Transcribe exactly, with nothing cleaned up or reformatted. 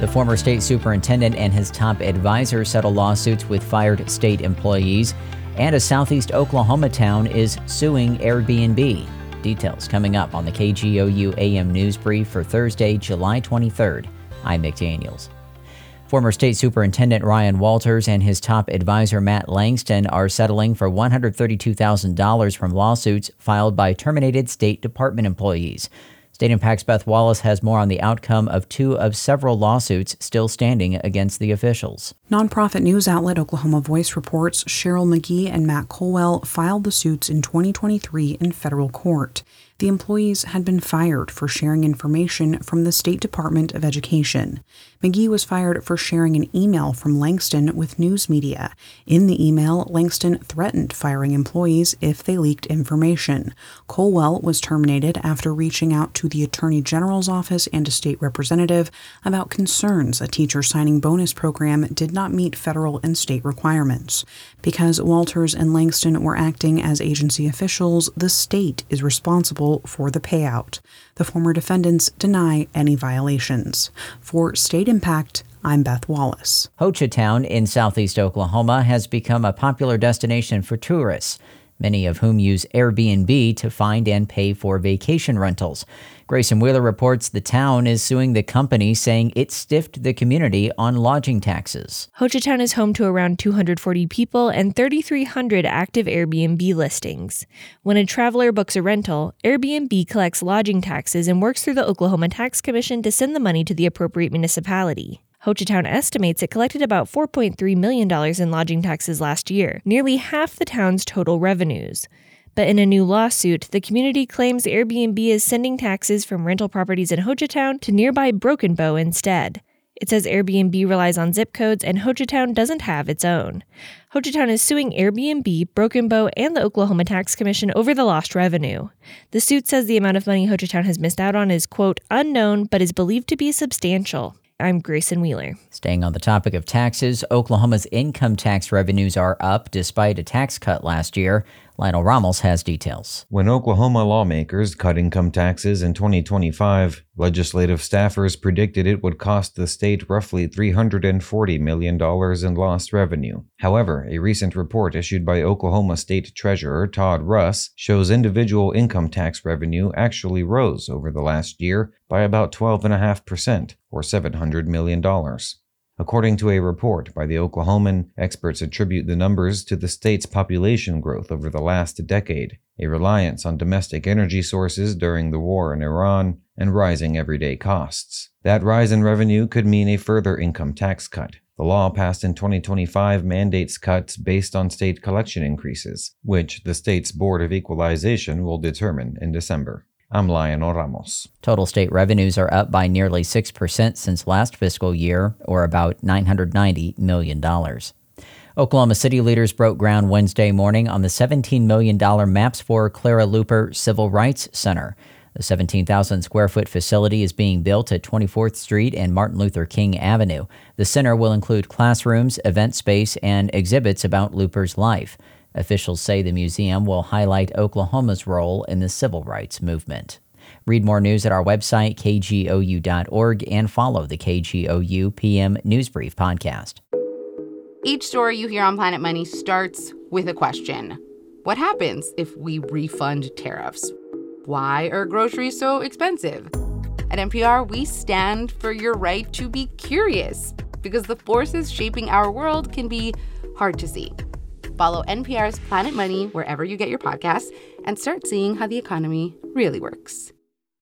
The former state superintendent and his top advisor settle lawsuits with fired state employees, and a southeast Oklahoma town is suing Airbnb. Details coming up on the K G O U A M News Brief for Thursday, July twenty-third. I'm Mick Daniels. Former State Superintendent Ryan Walters and his top advisor Matt Langston are settling for one hundred thirty-two thousand dollars from lawsuits filed by terminated State Department employees. State Impact's Beth Wallace has more on the outcome of two of several lawsuits still standing against the officials. Nonprofit news outlet Oklahoma Voice reports Cheryl McGee and Matt Colwell filed the suits in twenty twenty-three in federal court. The employees had been fired for sharing information from the State Department of Education. McGee was fired for sharing an email from Langston with news media. In the email, Langston threatened firing employees if they leaked information. Colwell was terminated after reaching out to the Attorney General's office and a state representative about concerns a teacher signing bonus program did not meet federal and state requirements. Because Walters and Langston were acting as agency officials, the state is responsible for the payout. The former defendants deny any violations. For State Impact, I'm Beth Wallace. Hochatown in southeast Oklahoma has become a popular destination for tourists, many of whom use Airbnb to find and pay for vacation rentals. Grayson Wheeler reports the town is suing the company, saying it stiffed the community on lodging taxes. Hochatown is home to around two hundred forty people and three thousand three hundred active Airbnb listings. When a traveler books a rental, Airbnb collects lodging taxes and works through the Oklahoma Tax Commission to send the money to the appropriate municipality. Hochatown estimates it collected about four point three million dollars in lodging taxes last year, nearly half the town's total revenues. But in a new lawsuit, the community claims Airbnb is sending taxes from rental properties in Hochatown to nearby Broken Bow instead. It says Airbnb relies on zip codes and Hochatown doesn't have its own. Hochatown is suing Airbnb, Broken Bow, and the Oklahoma Tax Commission over the lost revenue. The suit says the amount of money Hochatown has missed out on is, quote, unknown, but is believed to be substantial. I'm Grayson Wheeler. Staying on the topic of taxes, Oklahoma's income tax revenues are up despite a tax cut last year. Lionel Ramos has details. When Oklahoma lawmakers cut income taxes in twenty twenty-five, legislative staffers predicted it would cost the state roughly three hundred forty million dollars in lost revenue. However, a recent report issued by Oklahoma State Treasurer Todd Russ shows individual income tax revenue actually rose over the last year by about twelve point five percent, or seven hundred million dollars. According to a report by the Oklahoman, experts attribute the numbers to the state's population growth over the last decade, a reliance on domestic energy sources during the war in Iran, and rising everyday costs. That rise in revenue could mean a further income tax cut. The law passed in twenty twenty-five mandates cuts based on state collection increases, which the state's Board of Equalization will determine in December. I'm Lionel Ramos. Total state revenues are up by nearly six percent since last fiscal year, or about nine hundred ninety million dollars. Oklahoma City leaders broke ground Wednesday morning on the seventeen million dollars Maps for Clara Luper Civil Rights Center. The seventeen thousand square foot facility is being built at twenty-fourth Street and Martin Luther King Avenue. The center will include classrooms, event space, and exhibits about Luper's life. Officials say the museum will highlight Oklahoma's role in the civil rights movement. Read more news at our website, K G O U dot org, and follow the K G O U P M News Brief podcast. Each story you hear on Planet Money starts with a question. What happens if we refund tariffs? Why are groceries so expensive? At N P R, we stand for your right to be curious, because the forces shaping our world can be hard to see. Follow N P R's Planet Money wherever you get your podcasts and start seeing how the economy really works.